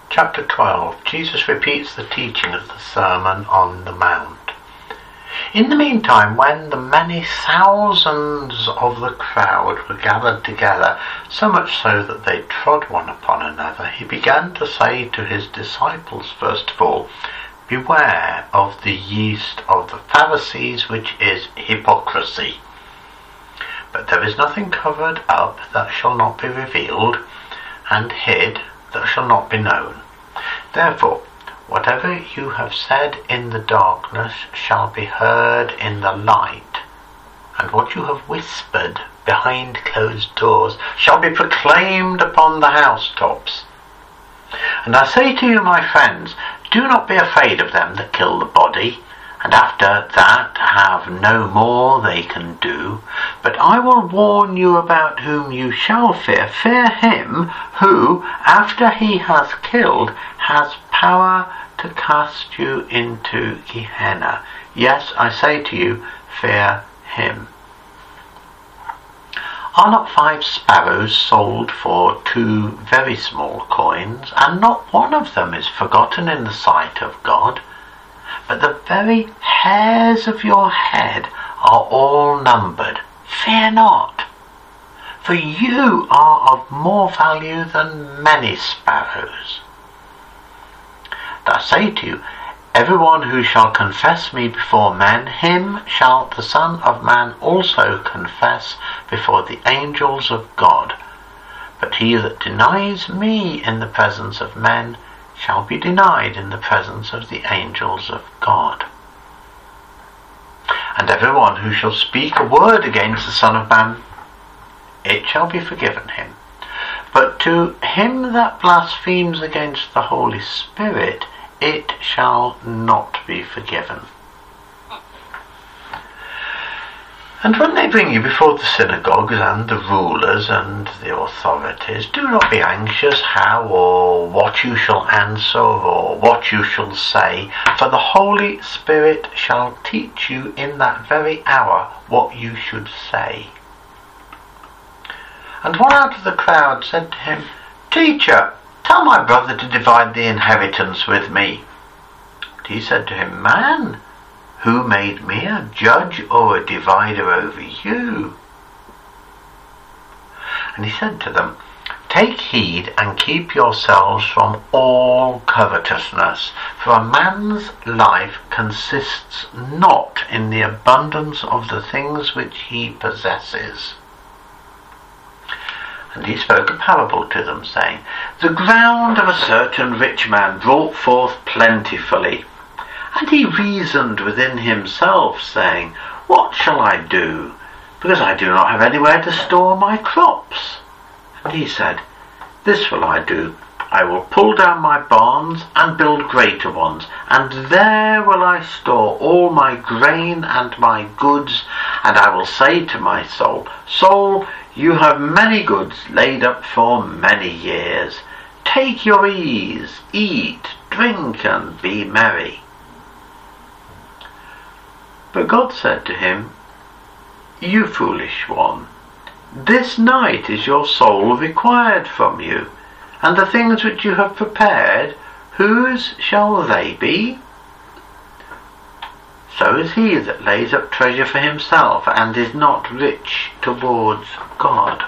Chapter 12. Jesus repeats the teaching of the Sermon on the Mount. In the meantime, when the many thousands of the crowd were gathered together, so much so that they trod one upon another, he began to say to his disciples, first of all, "Beware of the yeast of the Pharisees, which is hypocrisy. But there is nothing covered up that shall not be revealed, and hid that shall not be known. Therefore, whatever you have said in the darkness shall be heard in the light, and what you have whispered behind closed doors shall be proclaimed upon the housetops. And I say to you, my friends, do not be afraid of them that kill the body, and after that have no more they can do. But I will warn you about whom you shall fear. Fear him who, after he has killed, has power to cast you into Gehenna. Yes, I say to you, fear him. Are not 5 sparrows sold for 2 very small coins, and not one of them is forgotten in the sight of God? But the very hairs of your head are all numbered. Fear not, for you are of more value than many sparrows. And I say to you, everyone who shall confess me before men, him shall the Son of Man also confess before the angels of God. But he that denies me in the presence of men shall be denied in the presence of the angels of God. And everyone who shall speak a word against the Son of Man, it shall be forgiven him. But to him that blasphemes against the Holy Spirit, it shall not be forgiven. And when they bring you before the synagogues and the rulers and the authorities, do not be anxious how or what you shall answer or what you shall say, for the Holy Spirit shall teach you in that very hour what you should say. And one out of the crowd said to him, "Teacher, tell my brother to divide the inheritance with me." But he said to him, "Man, who made me a judge or a divider over you?" And he said to them, "Take heed and keep yourselves from all covetousness, for a man's life consists not in the abundance of the things which he possesses." And he spoke a parable to them, saying, "The ground of a certain rich man brought forth plentifully. And he reasoned within himself, saying, What shall I do? Because I do not have anywhere to store my crops. And he said, This will I do. I will pull down my barns and build greater ones, and there will I store all my grain and my goods. And I will say to my soul, Soul, you have many goods laid up for many years. Take your ease, eat, drink, and be merry." But God said to him, "You foolish one, this night is your soul required from you, and the things which you have prepared, whose shall they be? So is he that lays up treasure for himself, and is not rich towards God."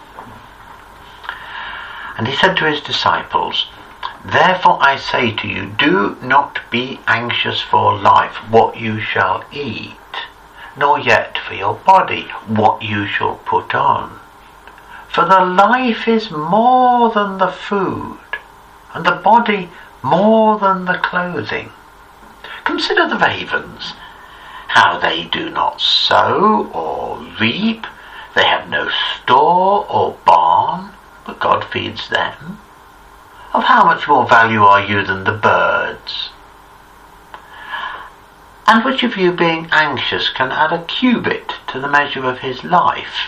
And he said to his disciples, "Therefore I say to you, do not be anxious for life, what you shall eat, nor yet for your body, what you shall put on. For the life is more than the food, and the body more than the clothing. Consider the ravens, how they do not sow or reap, they have no store or barn, but God feeds them. Of how much more value are you than the birds? And which of you, being anxious, can add a cubit to the measure of his life?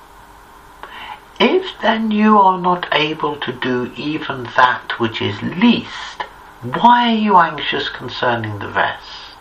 If then you are not able to do even that which is least, why are you anxious concerning the rest?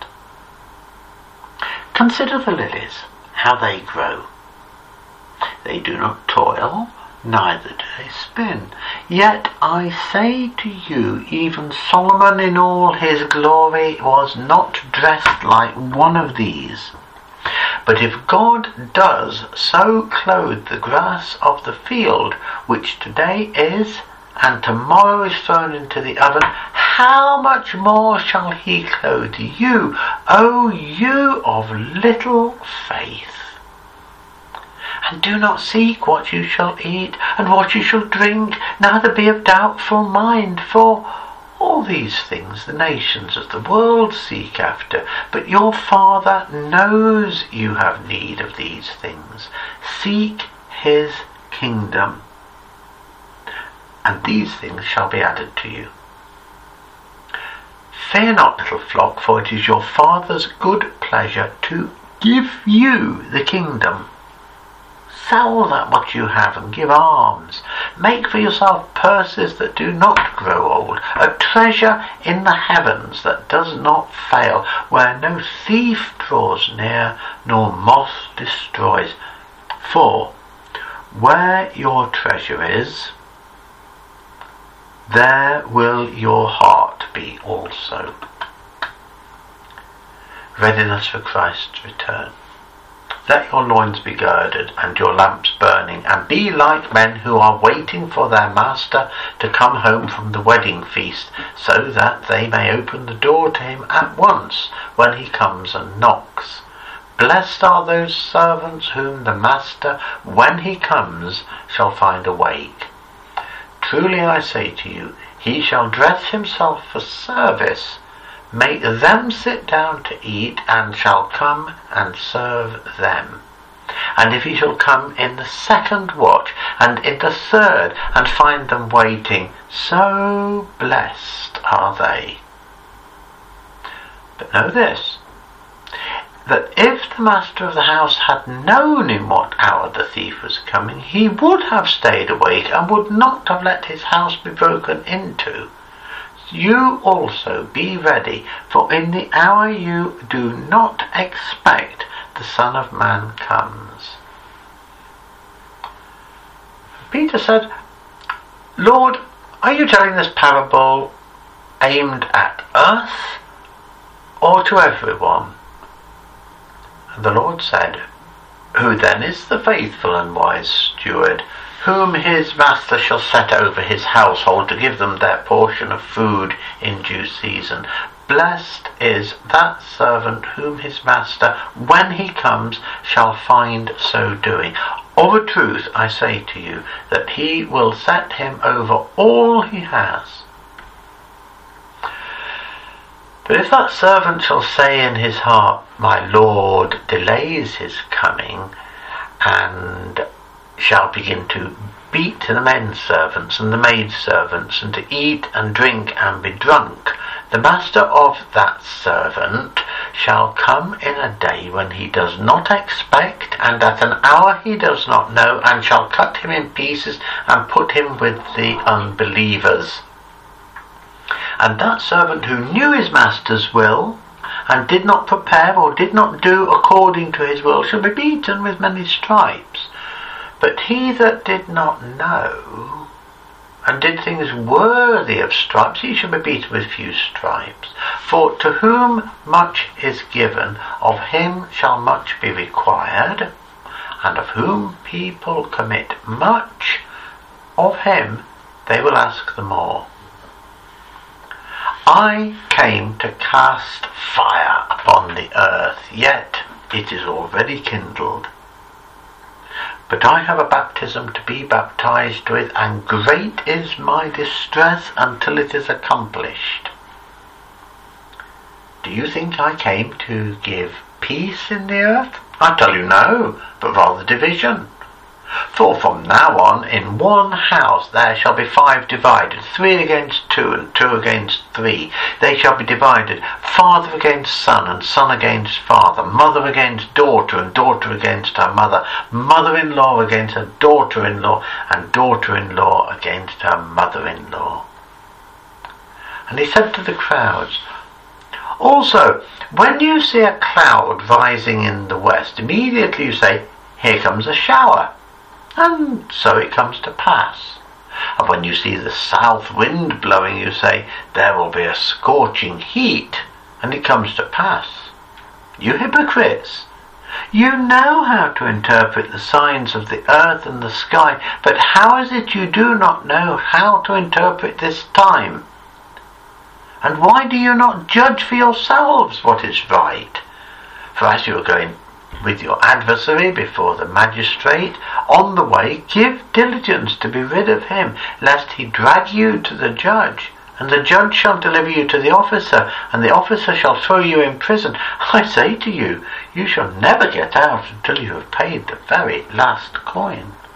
Consider the lilies, how they grow. They do not toil, neither do they spin. Yet I say to you, even Solomon in all his glory was not dressed like one of these. But if God does so clothe the grass of the field, which today is, and tomorrow is thrown into the oven, how much more shall he clothe you, O you of little faith? And do not seek what you shall eat, and what you shall drink, neither be of doubtful mind, for all these things the nations of the world seek after, but your Father knows you have need of these things. Seek his kingdom, and these things shall be added to you. Fear not, little flock, for it is your Father's good pleasure to give you the kingdom. Sell that what you have and give alms. Make for yourself purses that do not grow old, a treasure in the heavens that does not fail, where no thief draws near, nor moth destroys. For where your treasure is, there will your heart be also. Readiness for Christ's return. Let your loins be girded and your lamps burning, and be like men who are waiting for their master to come home from the wedding feast, so that they may open the door to him at once when he comes and knocks. Blessed are those servants whom the master, when he comes, shall find awake. Truly I say to you, he shall dress himself for service, make them sit down to eat, and shall come and serve them. And if he shall come in the second watch, and in the third, and find them waiting, so blessed are they. But know this, that if the master of the house had known in what hour the thief was coming, he would have stayed awake, and would not have let his house be broken into. You also be ready, for in the hour you do not expect the Son of Man comes. Peter said, Lord, are you telling this parable aimed at us or to everyone? And the Lord said, Who then is the faithful and wise steward, whom his master shall set over his household to give them their portion of food in due season? Blessed is that servant whom his master, when he comes, shall find so doing. Of a truth I say to you, that he will set him over all he has. But if that servant shall say in his heart, My Lord delays his coming, and shall begin to beat the men servants and the maid servants, and to eat and drink and be drunk, the master of that servant shall come in a day when he does not expect, and at an hour he does not know, and shall cut him in pieces and put him with the unbelievers. And that servant who knew his master's will, and did not prepare or did not do according to his will, shall be beaten with many stripes. But he that did not know, and did things worthy of stripes, he shall be beaten with few stripes. For to whom much is given, of him shall much be required, and of whom people commit much, of him they will ask the more. I came to cast fire upon the earth, yet it is already kindled. But I have a baptism to be baptized with, and great is my distress until it is accomplished. Do you think I came to give peace in the earth? I tell you no, but rather division. For from now on, in one house there shall be 5 divided, 3 against 2, and 2 against 3. They shall be divided, father against son, and son against father, mother against daughter, and daughter against her mother, mother-in-law against her daughter-in-law, and daughter-in-law against her mother-in-law. And he said to the crowds, Also, when you see a cloud rising in the west, immediately you say, Here comes a shower. And so it comes to pass. And when you see the south wind blowing, you say, there will be a scorching heat, and it comes to pass. You hypocrites! You know how to interpret the signs of the earth and the sky, but how is it you do not know how to interpret this time? And why do you not judge for yourselves what is right? For as you are going with your adversary before the magistrate, on the way give diligence to be rid of him, lest he drag you to the judge, and the judge shall deliver you to the officer, and the officer shall throw you in prison. I say to you, you shall never get out until you have paid the very last coin.